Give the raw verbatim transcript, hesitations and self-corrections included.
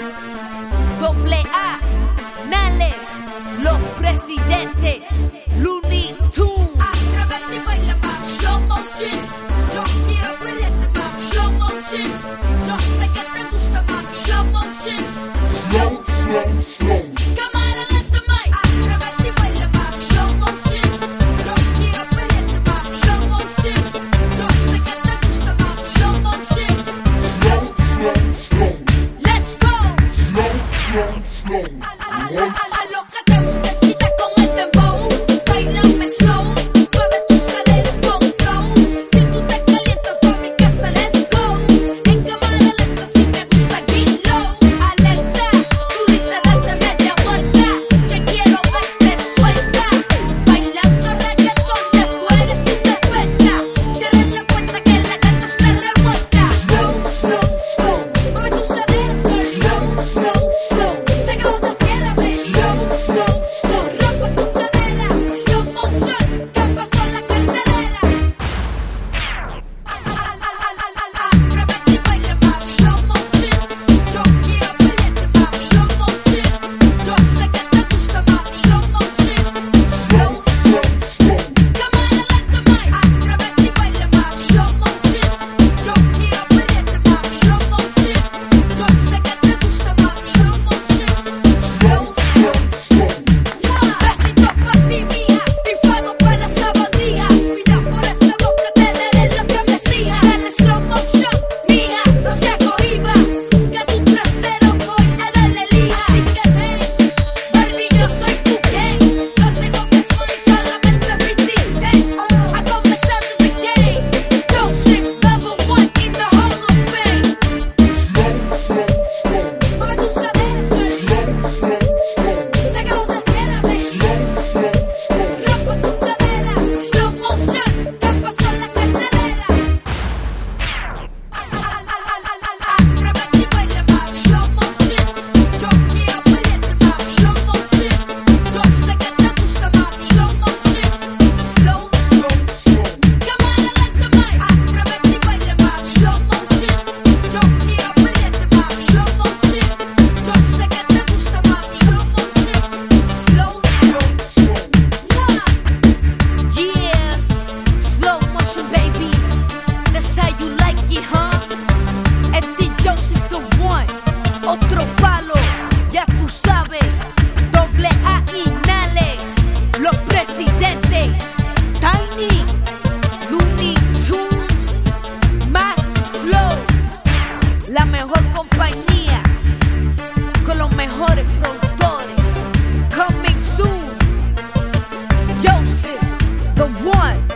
Doble A, Nales, los presidentes, Looney Tunes. Atrévete y baila más, slow motion. Yo quiero verte más, slow motion. Yo sé que te gusta más, slow motion. Slow, slow, slow. Cámara lenta, Mike. Atrévete y baila más, slow motion. Yo quiero verte más, slow motion. Yo sé que te gusta más, slow motion. Slow, slow, slow. Let's go. Slow, slow, slow. Alócate, muchachita, con el dembow. Bailame slow, mueve tus caderas con flow. Si tú te calientas pa' mi casa, let's go. En cámara lenta si te gusta get low. Alerta, chulita, date media vuelta. Que quiero verte suelta. Bailando reggaetón, ya tú eres una experta. Cierra la puerta que la gata está revuelta. Slow, slow, slow. Mueve tus caderas, girl. Slow, slow, slow. Sé que no te quieres, baby. Slow, slow, slow. Rompe tu cadera, slow motion, que pasó la cartelera. Atrévete y baila más, slow motion. Yo quiero verte más, slow motion. Yo sé que te gusta más, slow motion. Slow, slow, slow. Cámara lenta, Mike. Atrévete y baila más, slow motion. Yo quiero verte más, slow motion. Yo sé que te gusta más, slow motion. Slow, slow, slow. Besito pa' ti, mía, y fuego pa' la sabandija. Cuida por esa boca, te daré lo que me exija. Dale slow motion, mía, no se cohiba, que tu trasero voy a darle lija. Así que ven, Barbie, yo soy tu game. No tengo que son solamente fifty cent. A comenzar the game. Joseph, number one in the Hall of Fame. Slow, slow, slow. Mueve tus caderas, girl. Slow, slow, slow. Sé que no te quieres, baby. Slow, slow, slow. Rompe tu cadera, slow motion, que pasó la cartelera. Atrévete y baila más, slow motion. Yo quiero verte más, slow motion. Yo sé que te gusta más, slow motion. Slow, Slow, slow. cámara lenta, Mike. Atrévete y baila más, slow motion. Yo quiero verte más, slow motion. Yo sé que te gusta más, slow motion. Slow, Slow, slow. Yeah, slow motion, baby. That's how you like it, huh? F D Joseph the one, otro palo, ya tú sabes. Doble A y Nales, los presidentes. Tiny, Looney Tunes, más flow. La mejor compañía, con los mejores productores. Coming soon, Joseph the one.